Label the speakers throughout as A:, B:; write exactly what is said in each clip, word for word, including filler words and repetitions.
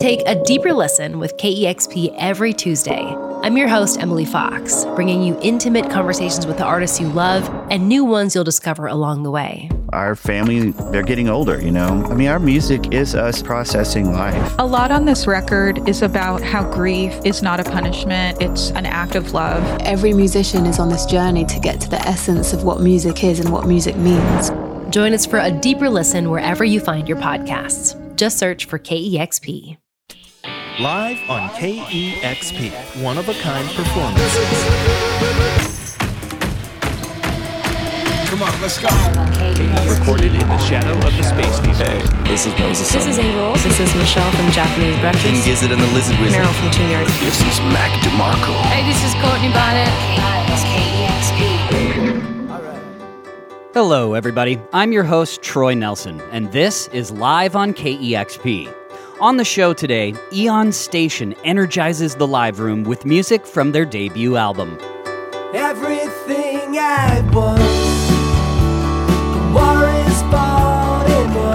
A: Take a deeper listen with K E X P every Tuesday. I'm your host, Emily Fox, bringing you intimate conversations with the artists you love and new ones you'll discover along the way.
B: Our family, they're getting older, you know? I mean, our music is us processing life.
C: A lot on this record is about how grief is not a punishment, it's an act of love.
D: Every musician is on this journey to get to the essence of what music is and what music means.
A: Join us for a deeper listen wherever you find your podcasts. Just search for K E X P.
E: Live on K E X P, one-of-a-kind performances.
F: Come on, let's go.
E: Recorded in the shadow of the Space Needle.
F: Hey, this is Moses.
A: This is April. This is Michelle from Japanese Breakfast.
F: King Gizzard and the Lizard Wizard.
A: Meryl from Tune Yards.
F: This is Mac DeMarco.
G: Hey, this is Courtney Bonnet.
A: K E X P.
H: Hello, everybody. I'm your host, Troy Nelson, and this is Live on K E X P. On the show today, Eon Station energizes the live room with music from their debut album.
I: Everything at once, the war is fought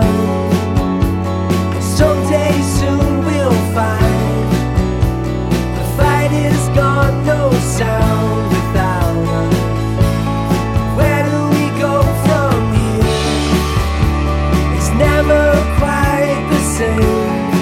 I: and won. Someday soon we'll find the fight is gone, no sound without us. Where do we go from here? It's never quite the same.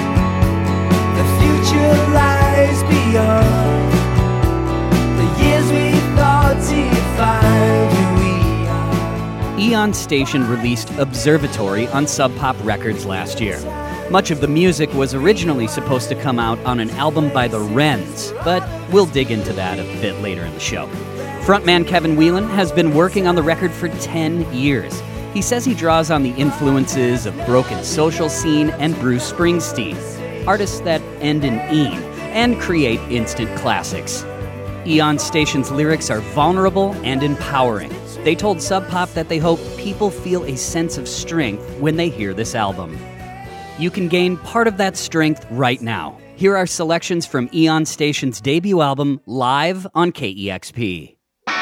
I: Lies beyond the years we thought defined who we are.
H: Eon Station released Observatory on Sub Pop Records last year. Much of the music was originally supposed to come out on an album by the Wrens, but we'll dig into that a bit later in the show. Frontman Kevin Whelan has been working on the record for ten years. He says he draws on the influences of Broken Social Scene and Bruce Springsteen, artists that end in "een," and create instant classics. Eon Station's lyrics are vulnerable and empowering. They told Sub Pop that they hope people feel a sense of strength when they hear this album. You can gain part of that strength right now. Here are selections from Eon Station's debut album, Live on K E X P.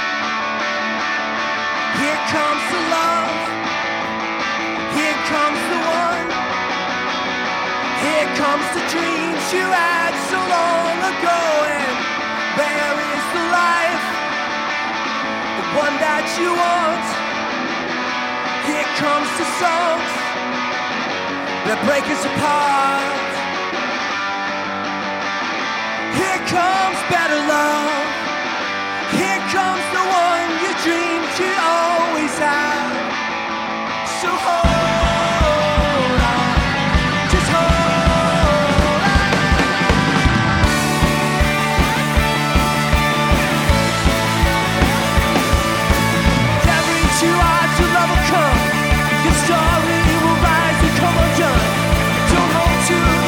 I: Here comes the love, here comes the one, here comes the dreams you had so long ago. And where is the life, the one that you want? Here comes the songs that break us apart. Here comes better love, here comes the one you dreamed you'd always have. So hold on, just hold on. Every two hours your love will come, your story will rise and come undone. Don't hold too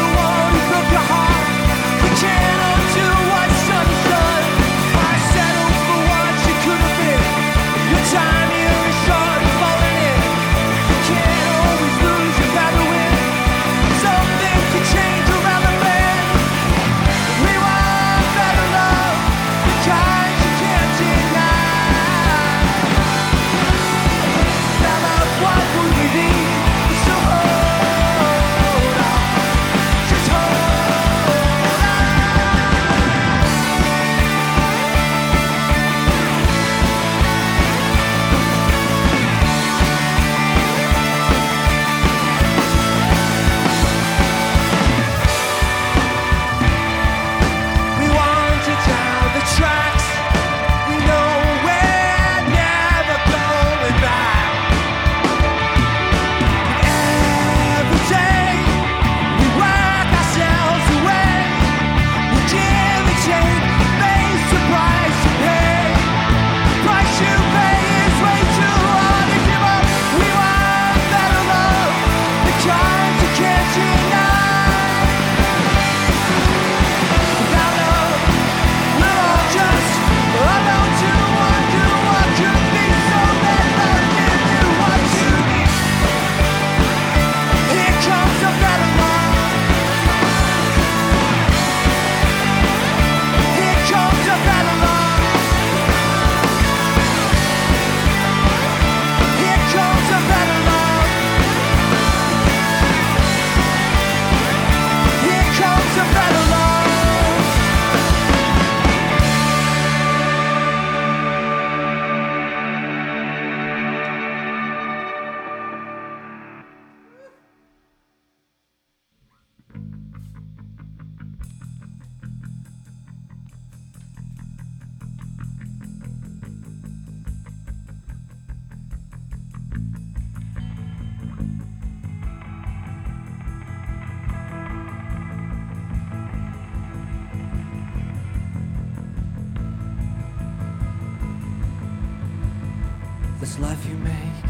I: This life you make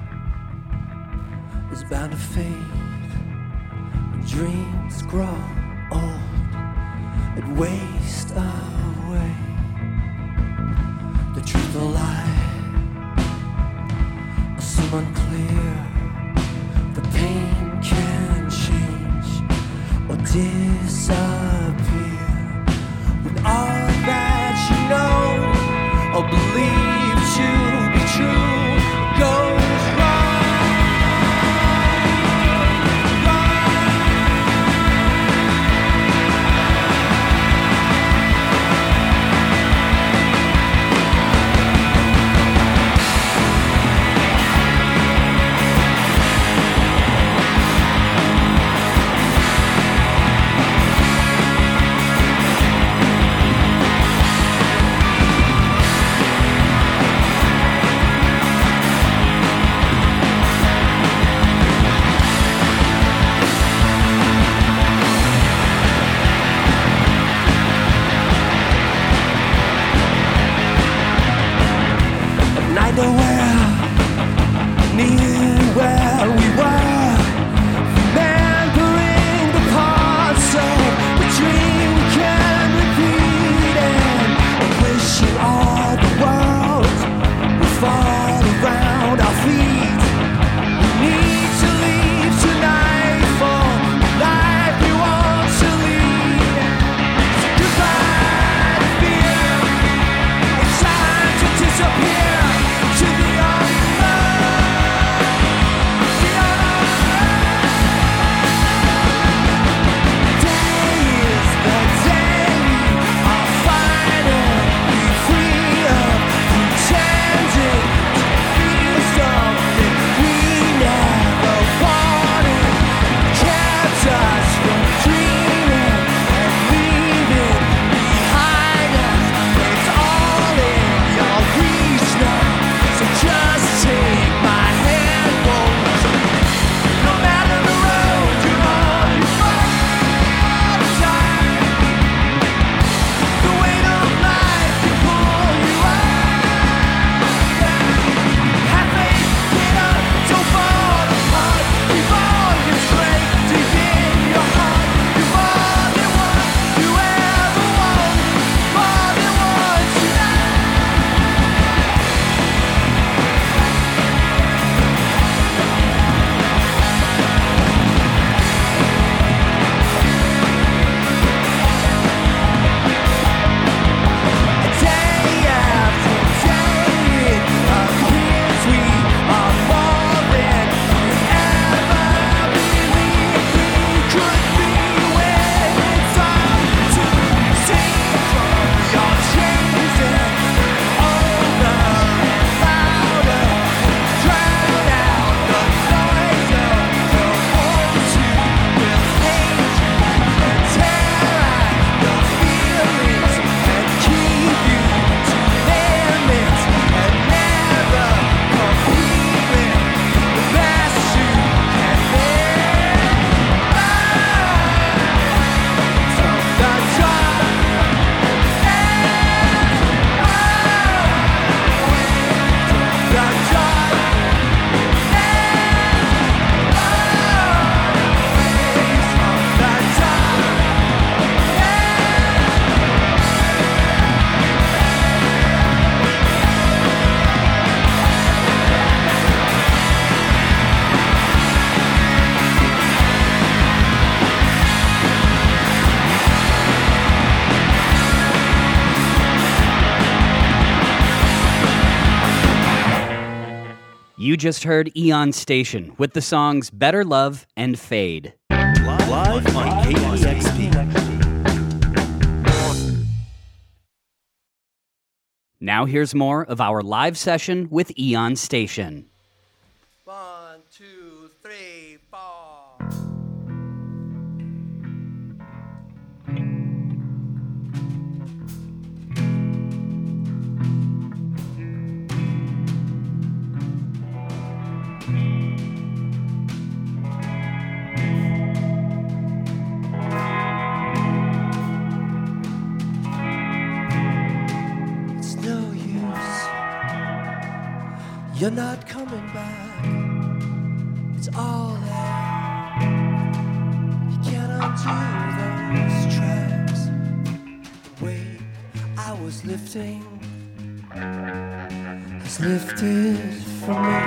I: is bound to fade. When dreams grow old and waste away, the truth or lie seem unclear. The pain can change or disappear when all that you know or believe to be true goes wrong. Nowhere near where we were, remembering the parts of the dream we can repeat, and wishing all the world would fall around our feet. We need to leave tonight for the life we want to lead. So goodbye to fear, it's time to disappear. To the
H: You just heard Eon Station with the songs Better Love and Fade.
E: Live on K E X P.
H: Now here's more of our live session with Eon Station.
I: One, two, three, four. You're not coming back. It's all there. You can't undo those tracks. The weight I was lifting has lifted from me.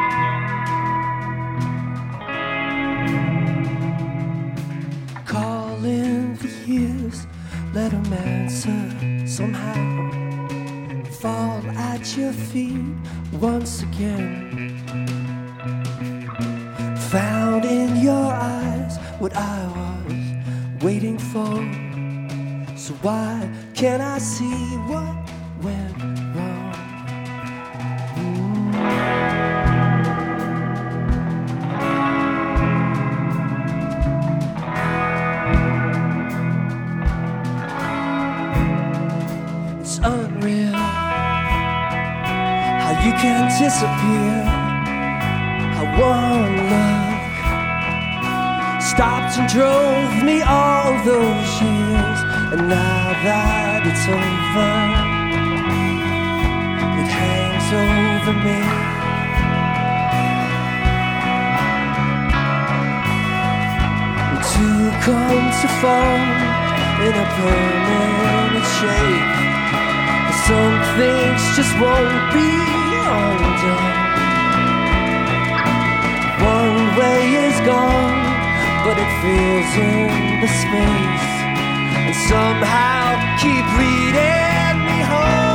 I: Calling the years, let them answer somehow. Fall at your feet once again. Found in your eyes what I was waiting for. So why can't I see what went wrong? Mm. It's unreal how you can disappear. How one look stopped and drove me all those years. And now that it's over, it hangs over me. And two come to fall in a permanent shape. Some things just won't be undone. One way is gone, but it fills in the space and somehow keep leading me home.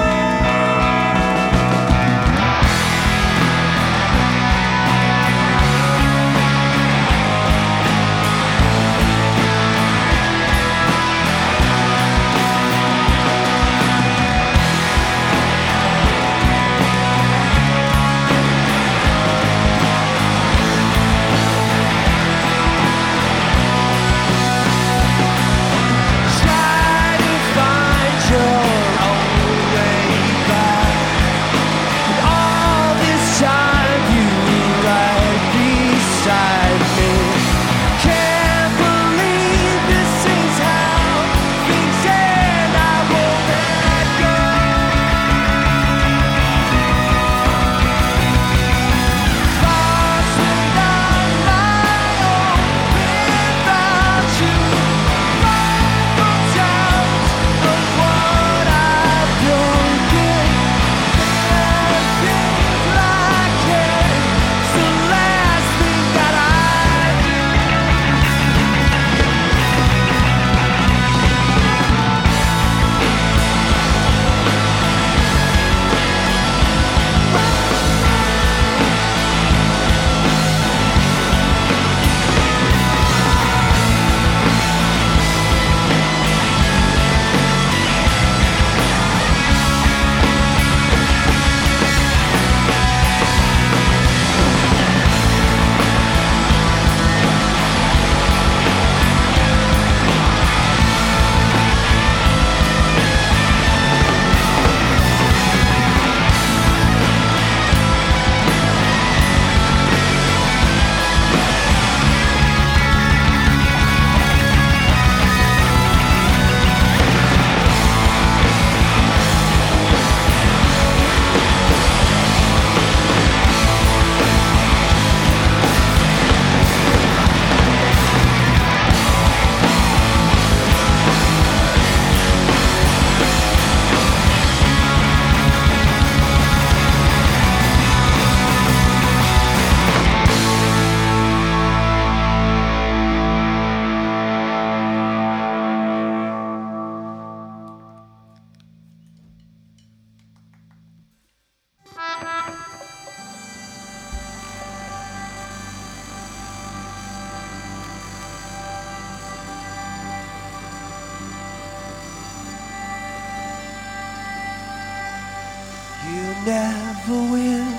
I: Never win.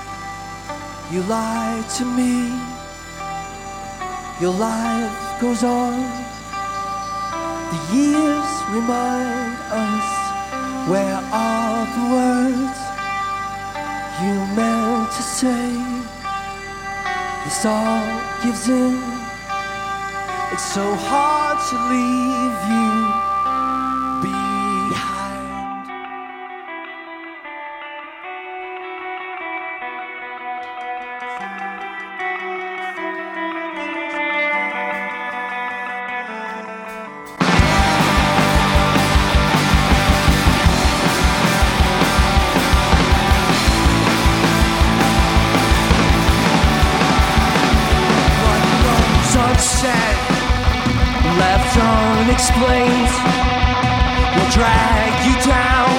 I: You lie to me. Your life goes on. The years remind us, where are the words you meant to say? This all gives in. It's so hard to leave you behind. explains will drag you down.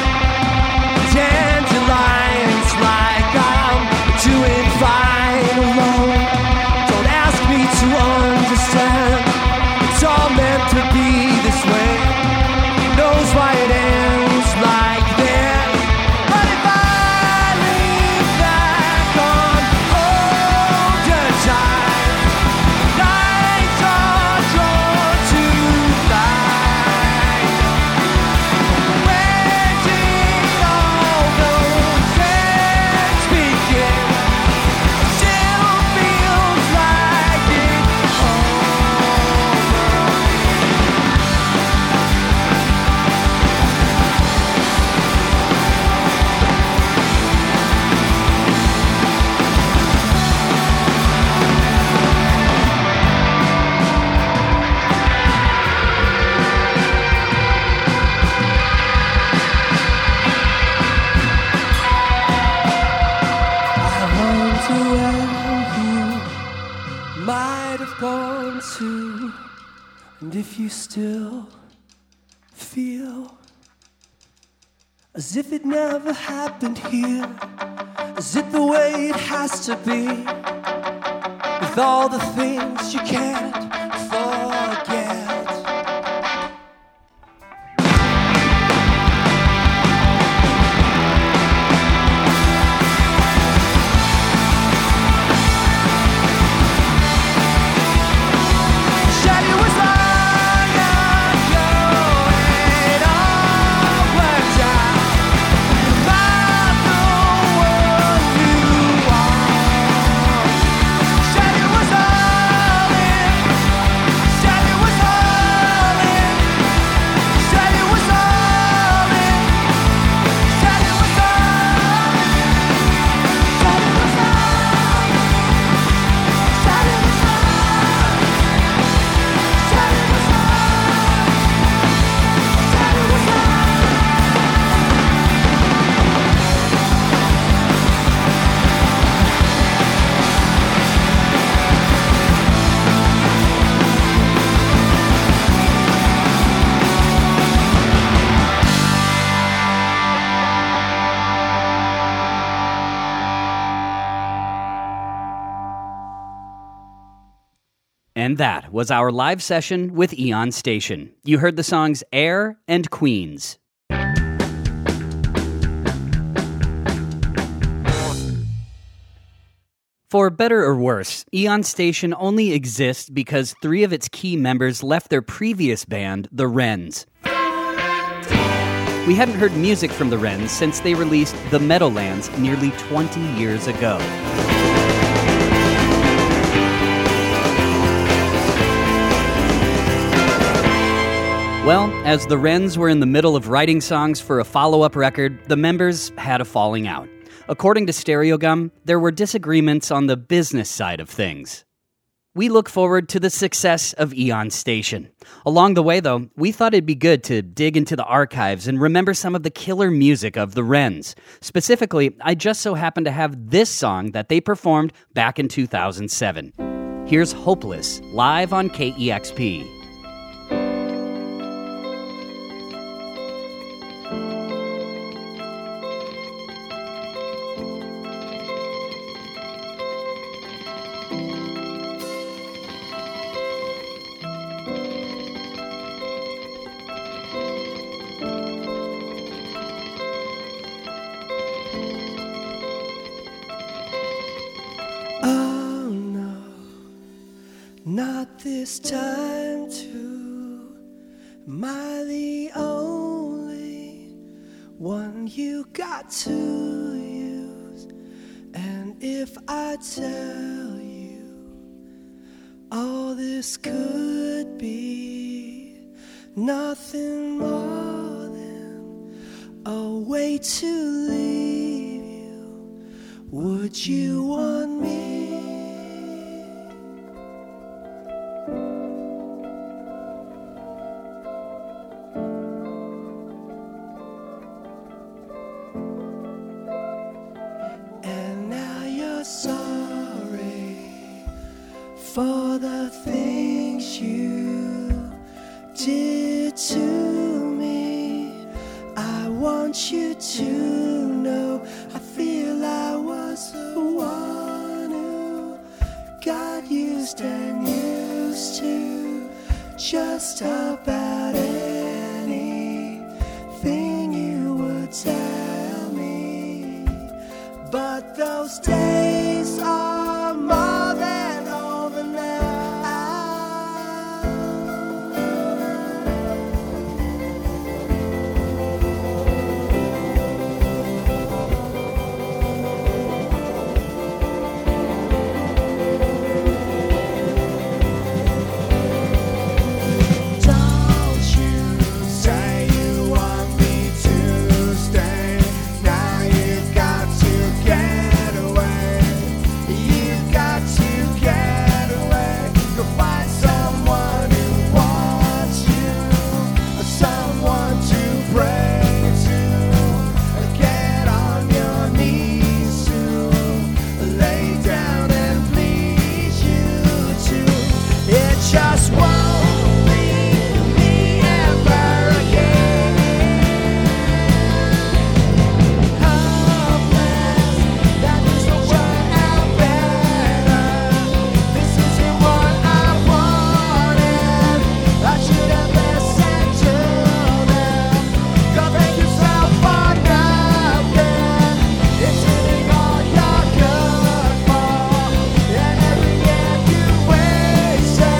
I: Dandelions like I'm doing fine alone. Don't ask me to understand. It's all meant to be this way. Knows why it ends like that. But if I lean back on older time, nights are drawn to light. Where did all those ends begin? Still feels like it's I wonder where you might have gone to, and if you still feel as if it never happened here. Is it the way it has to be, with all the things you can't forget? Said it was long ago and all worked out. About the one you are. Said it was all in. Said it was all in. Said it was all in. Said it was all in. Said it was all in. Said it was all in. Said it was all in. Said it was all in.
H: And that was our live session with Eon Station. You heard the songs Air and Queens. For better or worse, Eon Station only exists because three of its key members left their previous band, the Wrens. We hadn't heard music from the Wrens since they released The Meadowlands nearly twenty years ago. Well, as the Wrens were in the middle of writing songs for a follow-up record, the members had a falling out. According to Stereogum, there were disagreements on the business side of things. We look forward to the success of Eon Station. Along the way, though, we thought it'd be good to dig into the archives and remember some of the killer music of the Wrens. Specifically, I just so happen to have this song that they performed back in two thousand seven. Here's Hopeless, live on K E X P.
I: Oh no, not this time too. Am I the only one you got to use? And if I tell you all this could be nothing more than a way to leave you, would you want me? And now you're sorry for the things you did. to me. I want you to know I feel I was the one who got used and used to just about anything you would tell me. But those days are more than over now. Just won't leave me ever again. Hopeless, that doesn't work out better. This isn't what I wanted. I should have listened to them. Go thank yourself for nothing. It's really all you're good for. And every year you wasted.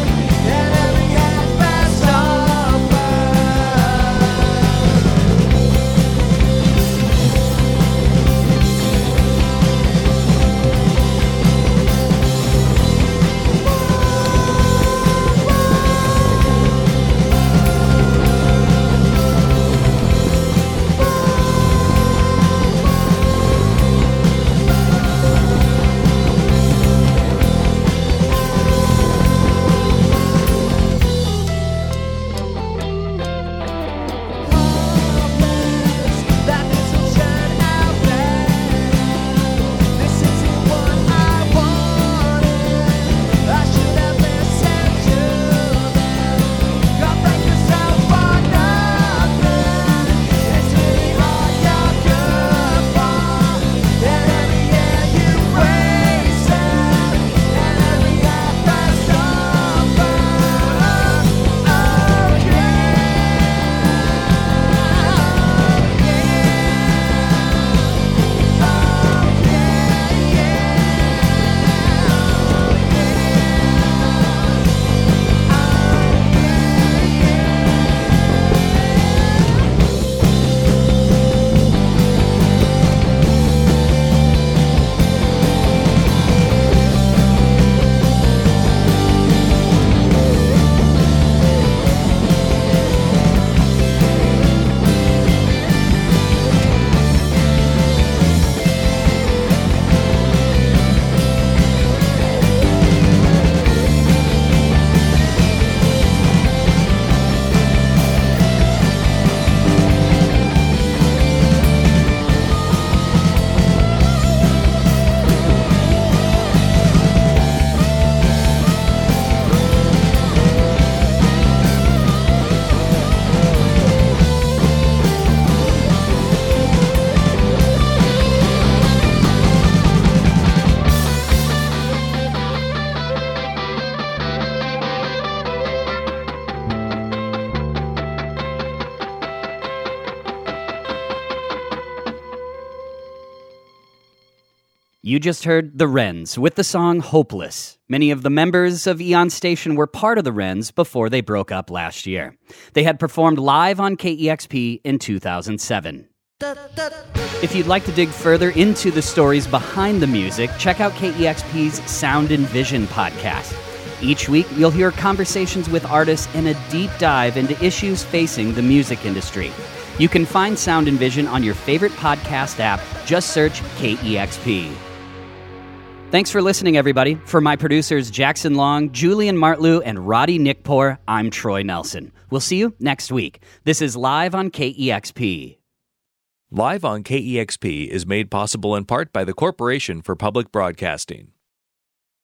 H: You just heard The Wrens with the song Hopeless. Many of the members of Eon Station were part of the Wrens before they broke up last year. They had performed live on K E X P in two thousand seven. If you'd like to dig further into the stories behind the music, check out K E X P's Sound and Vision podcast. Each week, you'll hear conversations with artists and a deep dive into issues facing the music industry. You can find Sound and Vision on your favorite podcast app. Just search K E X P. Thanks for listening, everybody. For my producers Jackson Long, Julian Martlew, and Roddy Nickpour, I'm Troy Nelson. We'll see you next week. This is Live on K E X P.
G: Live on K E X P is made possible in part by the Corporation for Public Broadcasting.